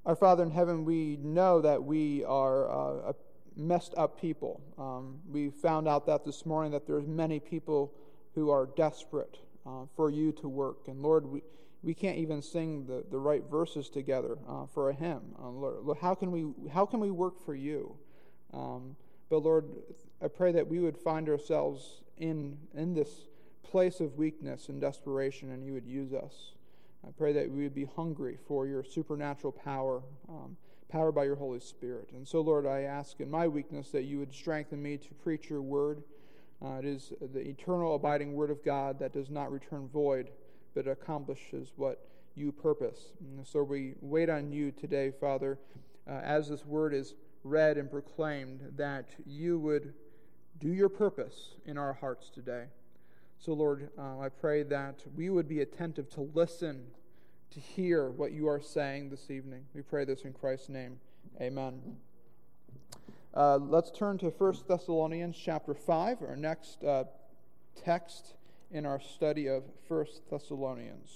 Our Father in heaven, we know that we are a messed up people. We found out that this morning that there's many people who are desperate for you to work. And Lord, we can't even sing the right verses together for a hymn. Lord, how can we work for you? But Lord, I pray that we would find ourselves in this place of weakness and desperation, and you would use us. I pray that we would be hungry for your supernatural power, powered by your Holy Spirit. And so, Lord, I ask in my weakness that you would strengthen me to preach your word. It is the eternal, abiding word of God that does not return void, but accomplishes what you purpose. And so we wait on you today, Father, as this word is read and proclaimed, that you would do your purpose in our hearts today. So, Lord, I pray that we would be attentive to listen, to hear what you are saying this evening. We pray this in Christ's name. Amen. Let's turn to 1 Thessalonians chapter 5, our next text in our study of 1 Thessalonians.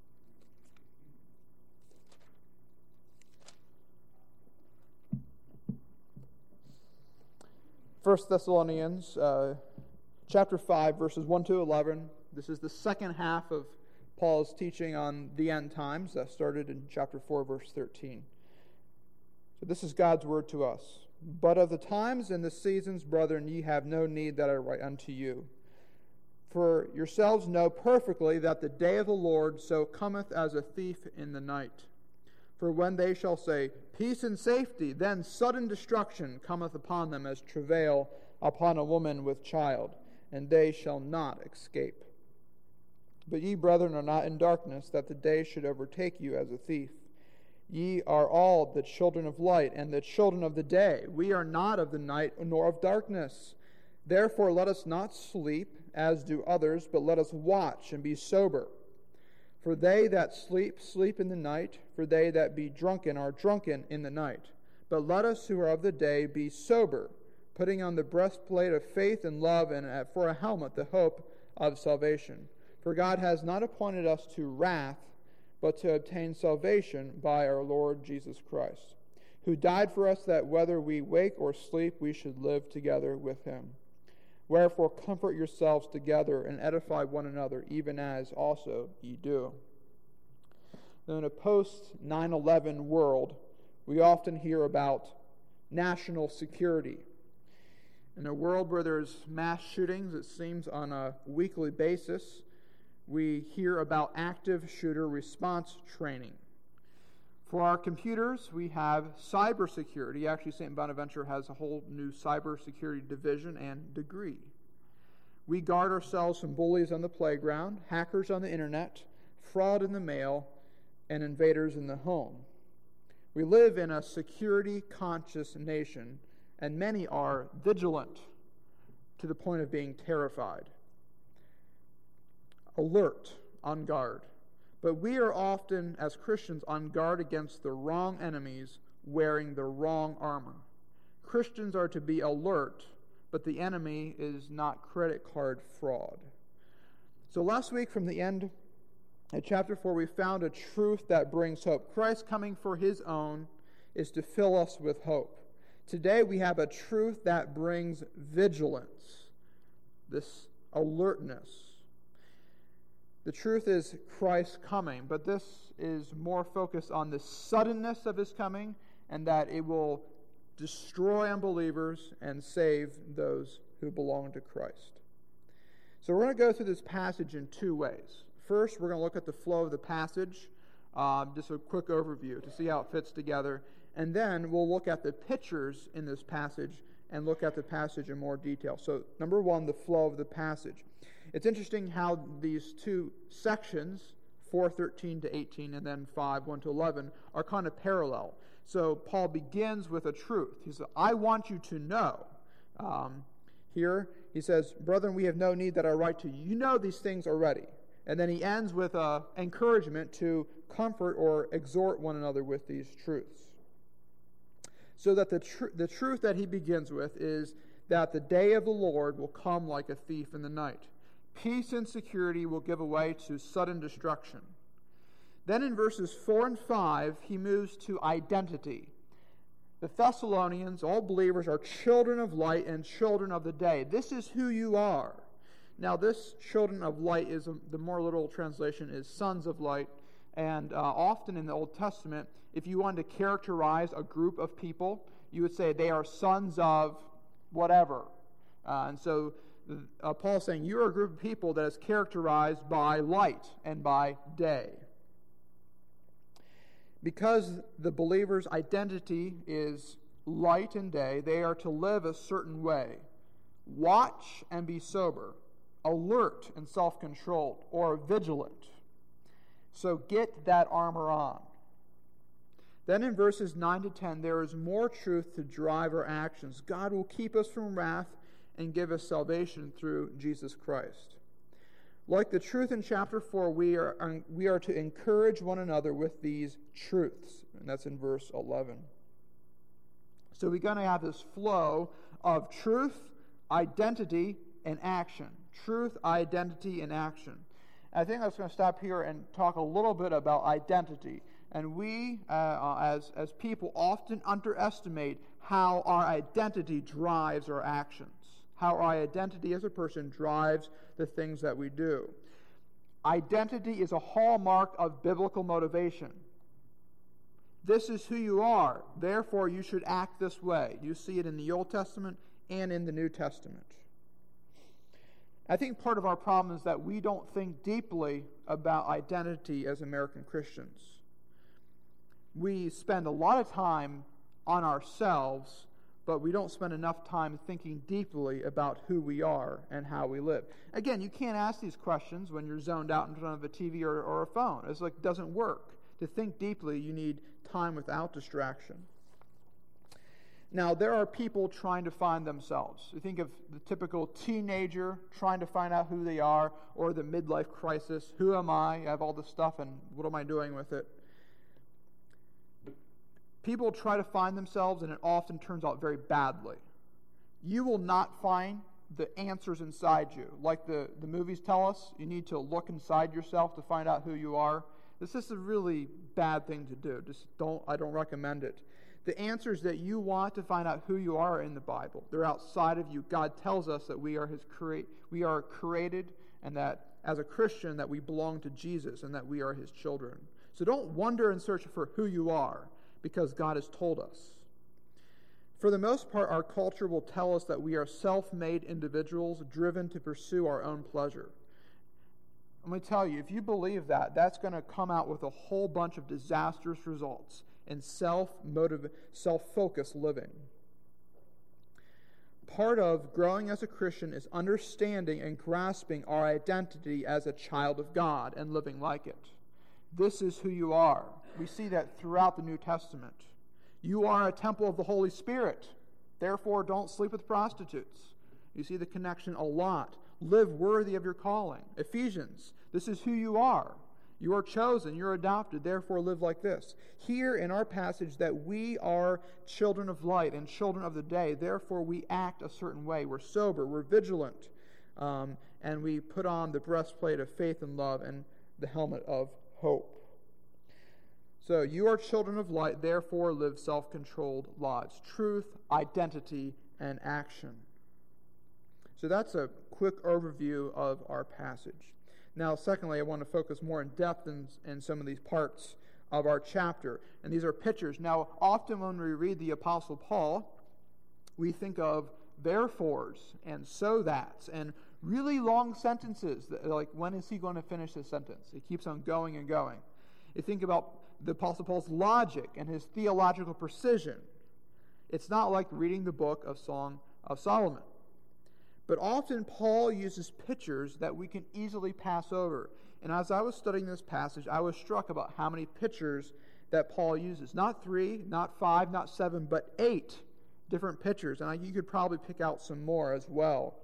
1 Thessalonians chapter 5, verses 1 to 11. This is the second half of Paul's teaching on the end times that started in chapter 4, verse 13. So this is God's word to us. But of the times and the seasons, brethren, ye have no need that I write unto you. For yourselves know perfectly that the day of the Lord so cometh as a thief in the night. For when they shall say, peace and safety, then sudden destruction cometh upon them as travail upon a woman with child, and they shall not escape. But ye, brethren, are not in darkness, that the day should overtake you as a thief. Ye are all the children of light, and the children of the day. We are not of the night, nor of darkness. Therefore let us not sleep, as do others, but let us watch and be sober. For they that sleep, sleep in the night. For they that be drunken are drunken in the night. But let us who are of the day be sober, putting on the breastplate of faith and love, and for a helmet the hope of salvation. For God has not appointed us to wrath, but to obtain salvation by our Lord Jesus Christ, who died for us, that whether we wake or sleep, we should live together with him. Wherefore comfort yourselves together and edify one another, even as also ye do. Now, in a post-9/11 world, we often hear about national security. In a world where there's mass shootings, it seems, on a weekly basis, we hear about active shooter response training. For our computers, we have cybersecurity. Actually, St. Bonaventure has a whole new cybersecurity division and degree. We guard ourselves from bullies on the playground, hackers on the internet, fraud in the mail, and invaders in the home. We live in a security-conscious nation, and many are vigilant to the point of being terrified, alert, on guard. But we are often, as Christians, on guard against the wrong enemies wearing the wrong armor. Christians are to be alert, but the enemy is not credit card fraud. So last week from the end of chapter 4, we found a truth that brings hope. Christ coming for his own is to fill us with hope. Today we have a truth that brings vigilance, this alertness. The truth is Christ's coming, but this is more focused on the suddenness of his coming, and that it will destroy unbelievers and save those who belong to Christ. So we're going to go through this passage in two ways. First, we're going to look at the flow of the passage, just a quick overview to see how it fits together. And then we'll look at the pictures in this passage and look at the passage in more detail. So, number one, the flow of the passage. It's interesting how these two sections, 4:13 to 18, and then 5:1 to 11, are kind of parallel. So Paul begins with a truth. He says, I want you to know. Here he says, brethren, we have no need that I write to you. You know these things already. And then he ends with encouragement to comfort or exhort one another with these truths. So that the truth that he begins with is that the day of the Lord will come like a thief in the night. Peace and security will give way to sudden destruction. Then in verses 4 and 5, he moves to identity. The Thessalonians, all believers, are children of light and children of the day. This is who you are. Now, this children of light is the more literal translation is sons of light. And often in the Old Testament, if you wanted to characterize a group of people, you would say they are sons of whatever. And so Paul's saying you are a group of people that is characterized by light and by day. Because the believer's identity is light and day, they are to live a certain way. Watch and be sober, alert and self-controlled, or vigilant. So get that armor on. Then in verses 9 to 10, there is more truth to drive our actions. God will keep us from wrath and give us salvation through Jesus Christ. Like the truth in chapter 4, we are to encourage one another with these truths. And that's in verse 11. So we're going to have this flow of truth, identity, and action. Truth, identity, and action. I think I was going to stop here and talk a little bit about identity. And we, as people, often underestimate how our identity drives our actions, how our identity as a person drives the things that we do. Identity is a hallmark of biblical motivation. This is who you are, therefore you should act this way. You see it in the Old Testament and in the New Testament. I think part of our problem is that we don't think deeply about identity as American Christians. We spend a lot of time on ourselves, but we don't spend enough time thinking deeply about who we are and how we live. Again, you can't ask these questions when you're zoned out in front of a TV or a phone. It's like it doesn't work. To think deeply, you need time without distraction. Now, there are people trying to find themselves. You think of the typical teenager trying to find out who they are, or the midlife crisis. Who am I? I have all this stuff, and what am I doing with it? People try to find themselves, and it often turns out very badly. You will not find the answers inside you. Like the movies tell us, you need to look inside yourself to find out who you are. This is a really bad thing to do. I don't recommend it. The answers that you want to find out who you are in the Bible. They're outside of you. God tells us that we are created, and that as a Christian that we belong to Jesus and that we are his children. So don't wander in search for who you are, because God has told us. For the most part, our culture will tell us that we are self-made individuals driven to pursue our own pleasure. I'm going to tell you, if you believe that, that's going to come out with a whole bunch of disastrous results in self-focused living. Part of growing as a Christian is understanding and grasping our identity as a child of God and living like it. This is who you are. We see that throughout the New Testament. You are a temple of the Holy Spirit. Therefore, don't sleep with prostitutes. You see the connection a lot. Live worthy of your calling. Ephesians, this is who you are. You are chosen, you're adopted, therefore live like this. Here in our passage that we are children of light and children of the day, therefore we act a certain way. We're sober, we're vigilant, and we put on the breastplate of faith and love and the helmet of hope. So you are children of light, therefore live self-controlled lives. Truth, identity, and action. So that's a quick overview of our passage. Now, secondly, I want to focus more in depth in some of these parts of our chapter. And these are pictures. Now, often when we read the Apostle Paul, we think of therefores and so that's and really long sentences. Like, when is he going to finish this sentence? It keeps on going and going. You think about the Apostle Paul's logic and his theological precision. It's not like reading the book of Song of Solomon. But often Paul uses pictures that we can easily pass over. And as I was studying this passage, I was struck about how many pictures that Paul uses. Not 3, not 5, not 7, but 8 different pictures. And you could probably pick out some more as well.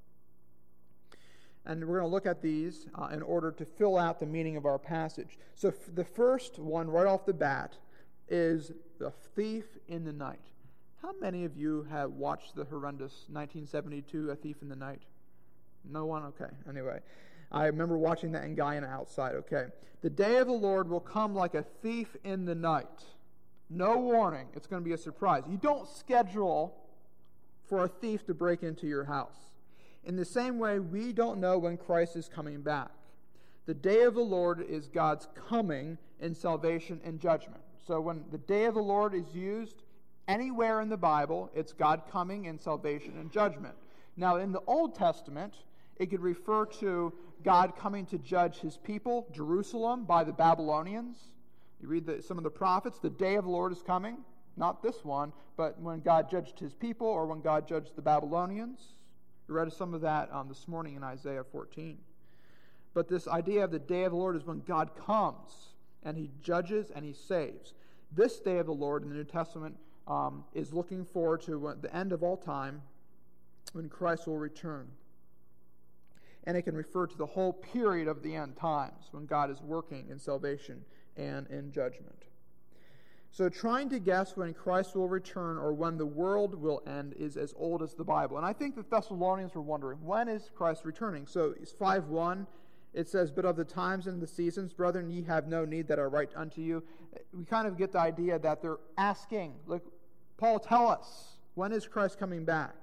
And we're going to look at these in order to fill out the meaning of our passage. So the first one right off the bat is the thief in the night. How many of you have watched the horrendous 1972 A Thief in the Night? No one? Okay. Anyway. I remember watching that in Guyana outside, okay. The day of the Lord will come like a thief in the night. No warning. It's going to be a surprise. You don't schedule for a thief to break into your house. In the same way, we don't know when Christ is coming back. The day of the Lord is God's coming in salvation and judgment. So when the day of the Lord is used anywhere in the Bible, it's God coming in salvation and judgment. Now, in the Old Testament, it could refer to God coming to judge his people, Jerusalem, by the Babylonians. You read some of the prophets, the day of the Lord is coming. Not this one, but when God judged his people or when God judged the Babylonians. We read some of that this morning in Isaiah 14. But this idea of the day of the Lord is when God comes and he judges and he saves. This day of the Lord in the New Testament is looking forward to the end of all time when Christ will return. And it can refer to the whole period of the end times when God is working in salvation and in judgment. So trying to guess when Christ will return or when the world will end is as old as the Bible. And I think the Thessalonians were wondering, when is Christ returning? So it's 5:1. It says, "But of the times and the seasons, brethren, ye have no need that I write unto you." We kind of get the idea that they're asking, like, Paul, tell us, when is Christ coming back?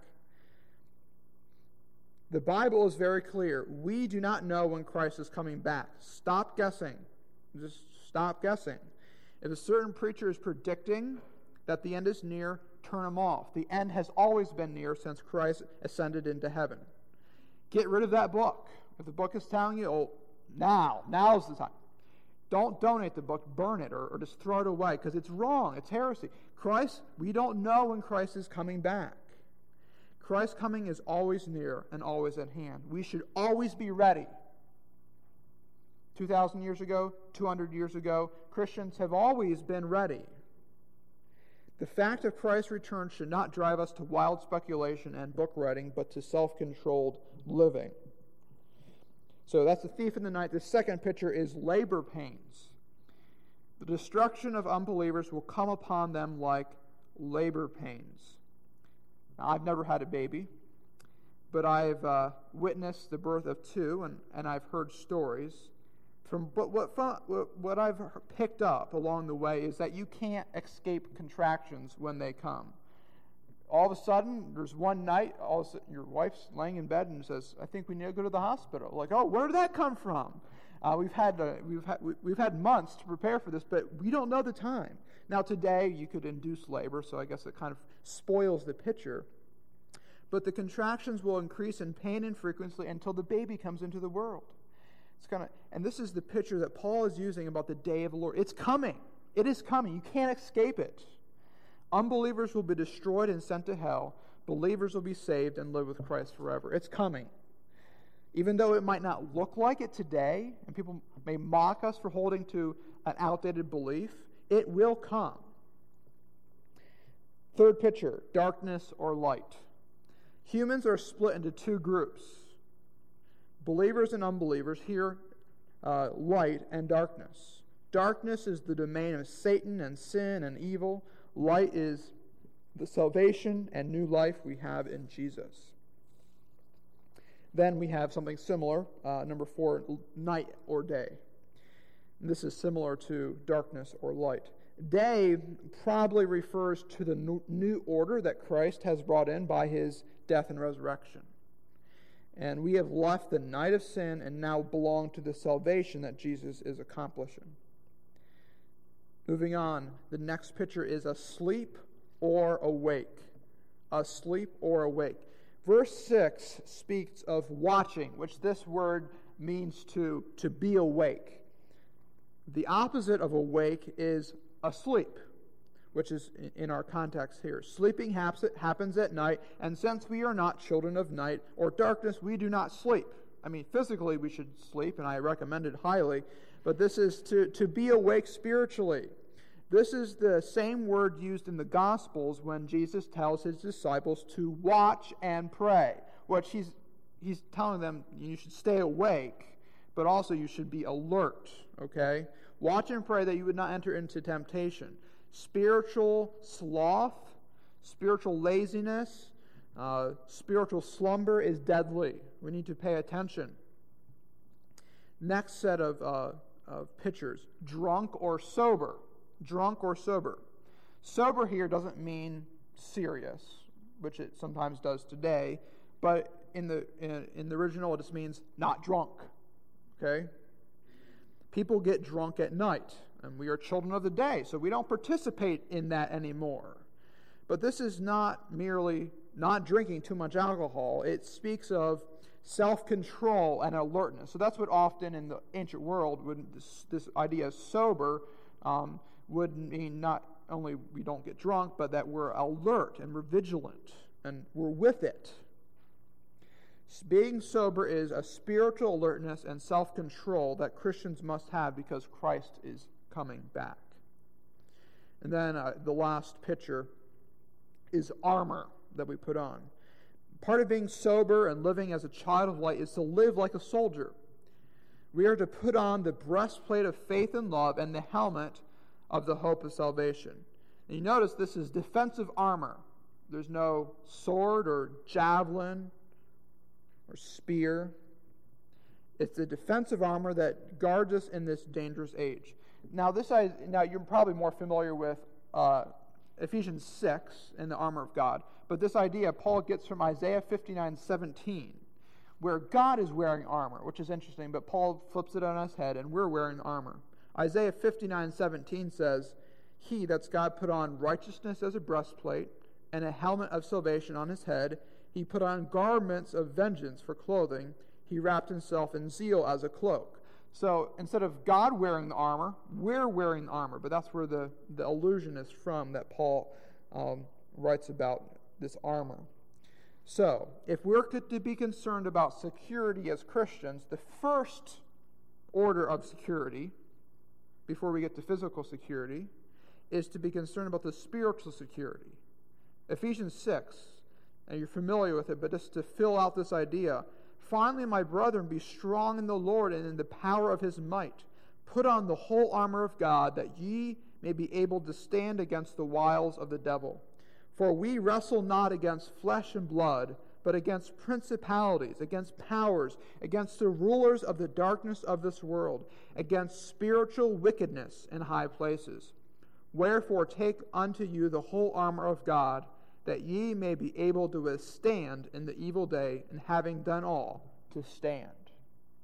The Bible is very clear. We do not know when Christ is coming back. Stop guessing. Just stop guessing. If a certain preacher is predicting that the end is near, turn him off. The end has always been near since Christ ascended into heaven. Get rid of that book. If the book is telling you, oh, now's the time. Don't donate the book, burn it, or just throw it away, because it's wrong. It's heresy. Christ, we don't know when Christ is coming back. Christ's coming is always near and always at hand. We should always be ready. 2,000 years ago, 200 years ago, Christians have always been ready. The fact of Christ's return should not drive us to wild speculation and book writing, but to self-controlled living. So that's the thief in the night. The second picture is labor pains. The destruction of unbelievers will come upon them like labor pains. Now, I've never had a baby, but I've witnessed the birth of two, and I've heard stories. But what I've picked up along the way is that you can't escape contractions when they come. All of a sudden, there's one night, all of a sudden, your wife's laying in bed and says, "I think we need to go to the hospital." Like, oh, where did that come from? We've had months to prepare for this, but we don't know the time. Now, today you could induce labor, so I guess it kind of spoils the picture. But the contractions will increase in pain and frequency until the baby comes into the world. And this is the picture that Paul is using about the day of the Lord. It's coming. It is coming. You can't escape it. Unbelievers will be destroyed and sent to hell. Believers will be saved and live with Christ forever. It's coming. Even though it might not look like it today, and people may mock us for holding to an outdated belief, it will come. Third picture, darkness or light. Humans are split into two groups. Believers and unbelievers. Here, light and darkness. Darkness is the domain of Satan and sin and evil. Light is the salvation and new life we have in Jesus. Then we have something similar, number 4, night or day. And this is similar to darkness or light. Day probably refers to the new order that Christ has brought in by his death and resurrection. And we have left the night of sin and now belong to the salvation that Jesus is accomplishing. Moving on, the next picture is asleep or awake. Asleep or awake. Verse 6 speaks of watching, which this word means to be awake. The opposite of awake is asleep, which is in our context here. Sleeping happens at night, and since we are not children of night or darkness, we do not sleep. I mean, physically we should sleep, and I recommend it highly, but this is to be awake spiritually. This is the same word used in the Gospels when Jesus tells his disciples to watch and pray, which he's telling them you should stay awake, but also you should be alert, okay? Watch and pray that you would not enter into temptation. Spiritual sloth, spiritual laziness, spiritual slumber is deadly. We need to pay attention. Next set of pictures, drunk or sober. Drunk or sober. Sober here doesn't mean serious, which it sometimes does today, but in the original it just means not drunk. Okay? People get drunk at night, and we are children of the day, so we don't participate in that anymore. But this is not merely not drinking too much alcohol. It speaks of self-control and alertness. So that's what often in the ancient world, this idea of sober would mean not only we don't get drunk, but that we're alert and we're vigilant and we're with it. Being sober is a spiritual alertness and self-control that Christians must have because Christ is coming back. And then the last picture is armor that we put on. Part of being sober and living as a child of light is to live like a soldier. We are to put on the breastplate of faith and love and the helmet of the hope of salvation. And you notice this is defensive armor. There's no sword or javelin or spear. It's the defensive armor that guards us in this dangerous age. Now you're probably more familiar with Ephesians 6 and the armor of God. But this idea Paul gets from Isaiah 59:17, where God is wearing armor, which is interesting, but Paul flips it on his head, and we're wearing the armor. Isaiah 59:17 says, "He," that's God, "put on righteousness as a breastplate, and a helmet of salvation on his head. He put on garments of vengeance for clothing. He wrapped himself in zeal as a cloak." So instead of God wearing the armor, we're wearing the armor. But that's where the allusion is from that Paul writes about this armor. So, if we're to be concerned about security as Christians, the first order of security, before we get to physical security, is to be concerned about the spiritual security. Ephesians 6, and you're familiar with it, but just to fill out this idea, "Finally, my brethren, be strong in the Lord and in the power of his might. Put on the whole armor of God, that ye may be able to stand against the wiles of the devil. For we wrestle not against flesh and blood, but against principalities, against powers, against the rulers of the darkness of this world, against spiritual wickedness in high places. Wherefore take unto you the whole armor of God, that ye may be able to withstand in the evil day, and having done all, to stand."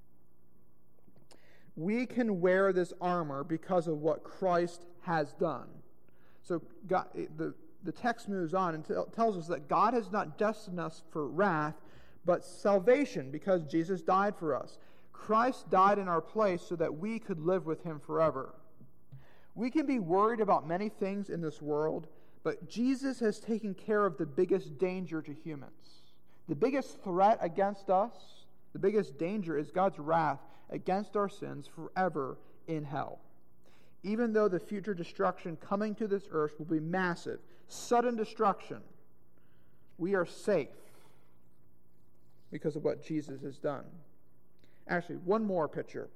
We can wear this armor because of what Christ has done. So God, the text moves on and tells us that God has not destined us for wrath, but salvation, because Jesus died for us. Christ died in our place so that we could live with him forever. We can be worried about many things in this world, but Jesus has taken care of the biggest danger to humans. The biggest threat against us, the biggest danger is God's wrath against our sins forever in hell. Even though the future destruction coming to this earth will be massive, sudden destruction, we are safe because of what Jesus has done. Actually, one more picture.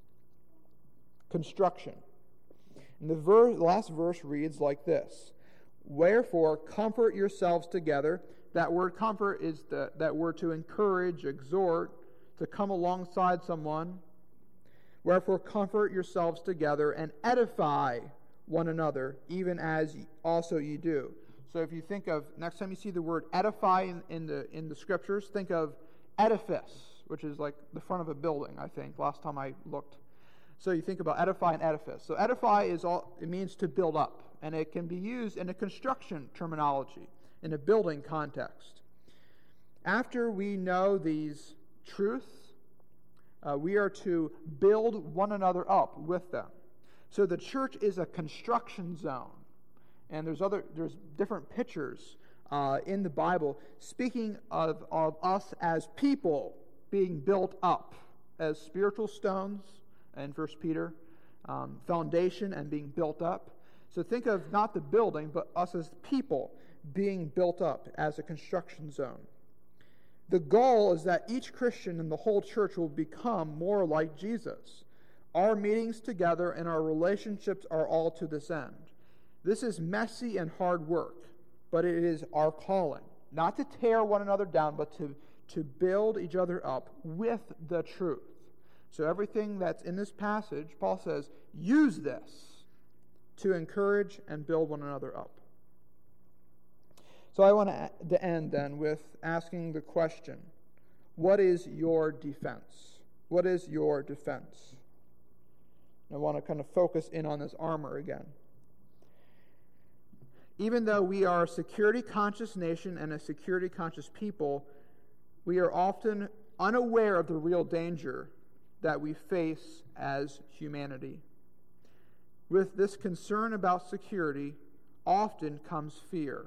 Construction. And the last verse reads like this: "Wherefore comfort yourselves together." That word comfort is that word to encourage, exhort, to come alongside someone. "Wherefore comfort yourselves together and edify one another, even as also ye do." So if you think of, next time you see the word edify in the scriptures, think of edifice, which is like the front of a building, I think, last time I looked. So you think about edify and edifice. So edify it means to build up, and it can be used in a construction terminology, in a building context. After we know these truths, we are to build one another up with them. So the church is a construction zone. And there's different pictures in the Bible speaking of us as people being built up as spiritual stones in 1 Peter, foundation and being built up. So think of not the building, but us as people being built up as a construction zone. The goal is that each Christian in the whole church will become more like Jesus. Our meetings together and our relationships are all to this end. This is messy and hard work, but it is our calling, not to tear one another down, but to build each other up with the truth. So everything that's in this passage, Paul says, use this to encourage and build one another up. So I want to end then with asking the question, what is your defense? What is your defense? I want to kind of focus in on this armor again. Even though we are a security-conscious nation and a security-conscious people, we are often unaware of the real danger that we face as humanity. With this concern about security often comes fear.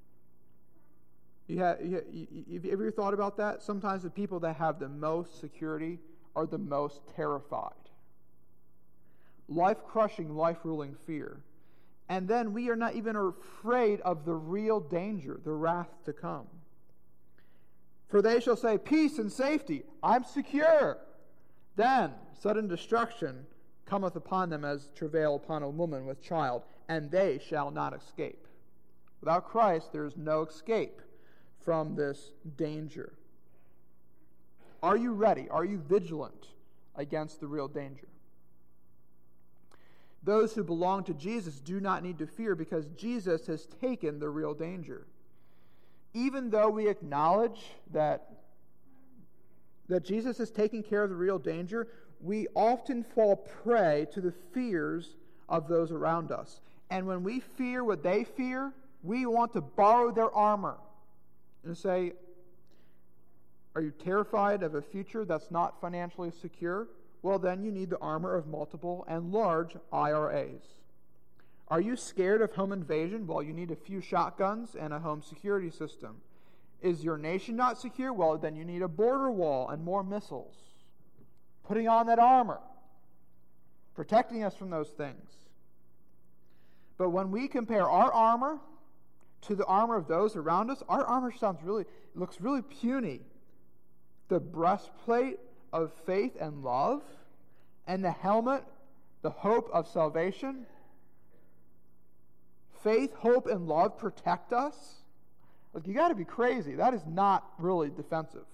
Have you ever thought about that? Sometimes the people that have the most security are the most terrified. Life-crushing, life-ruling fear. And then we are not even afraid of the real danger, the wrath to come. For they shall say, peace and safety, I'm secure. Then sudden destruction cometh upon them as travail upon a woman with child, and they shall not escape. Without Christ, there is no escape from this danger. Are you ready? Are you vigilant against the real danger? Those who belong to Jesus do not need to fear because Jesus has taken the real danger. Even though we acknowledge that Jesus has taken care of the real danger, we often fall prey to the fears of those around us. And when we fear what they fear, we want to borrow their armor and say, are you terrified of a future that's not financially secure? Well, then you need the armor of multiple and large IRAs. Are you scared of home invasion? Well, you need a few shotguns and a home security system. Is your nation not secure? Well, then you need a border wall and more missiles. Putting on that armor, protecting us from those things. But when we compare our armor to the armor of those around us, our armor looks really puny. The breastplate of faith and love, and the helmet, the hope of salvation. Faith, hope, and love protect us. Look, you got to be crazy. That is not really defensive.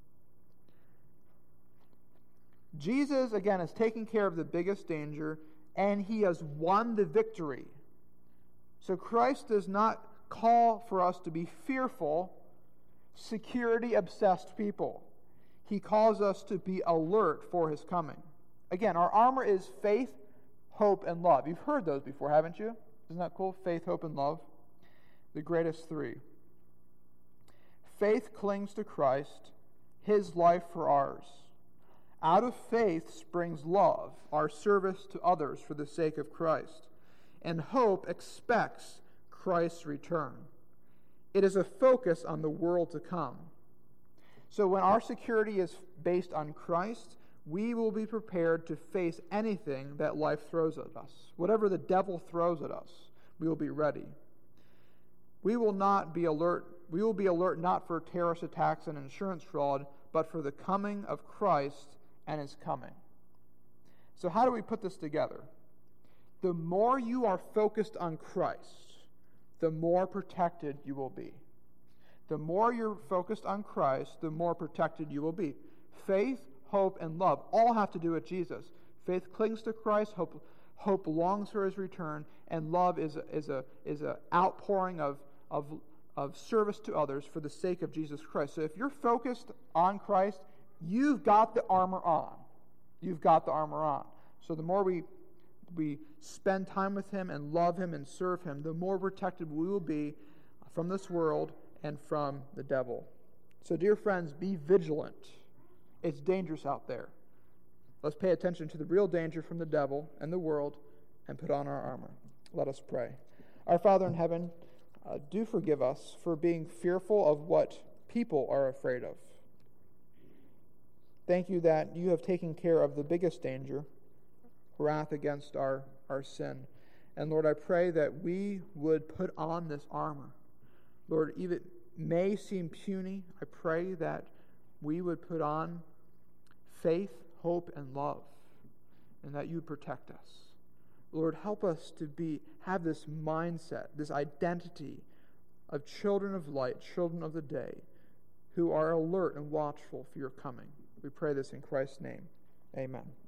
Jesus, again, is taking care of the biggest danger, and he has won the victory. So Christ does not call for us to be fearful, security-obsessed people. He calls us to be alert for his coming. Again, our armor is faith, hope, and love. You've heard those before, haven't you? Isn't that cool? Faith, hope, and love. The greatest three. Faith clings to Christ, his life for ours. Out of faith springs love, our service to others for the sake of Christ. And hope expects Christ's return. It is a focus on the world to come. So when our security is based on Christ, we will be prepared to face anything that life throws at us. Whatever the devil throws at us, we will be ready. We will be alert not for terrorist attacks and insurance fraud, but for the coming of Christ and his coming. So how do we put this together? The more you are focused on Christ, the more protected you will be. The more you're focused on Christ, the more protected you will be. Faith, hope, and love all have to do with Jesus. Faith clings to Christ, hope longs for his return, and love is a outpouring of service to others for the sake of Jesus Christ. So if you're focused on Christ, you've got the armor on. You've got the armor on. So the more we spend time with him and love him and serve him, the more protected we will be from this world and from the devil. So, dear friends, be vigilant. It's dangerous out there. Let's pay attention to the real danger from the devil and the world and put on our armor. Let us pray. Our Father in heaven, do forgive us for being fearful of what people are afraid of. Thank you that you have taken care of the biggest danger, wrath against our sin. And Lord, I pray that we would put on this armor. Lord, even it may seem puny, I pray that we would put on faith, hope, and love, and that you would protect us. Lord, help us to have this mindset, this identity of children of light, children of the day, who are alert and watchful for your coming. We pray this in Christ's name. Amen.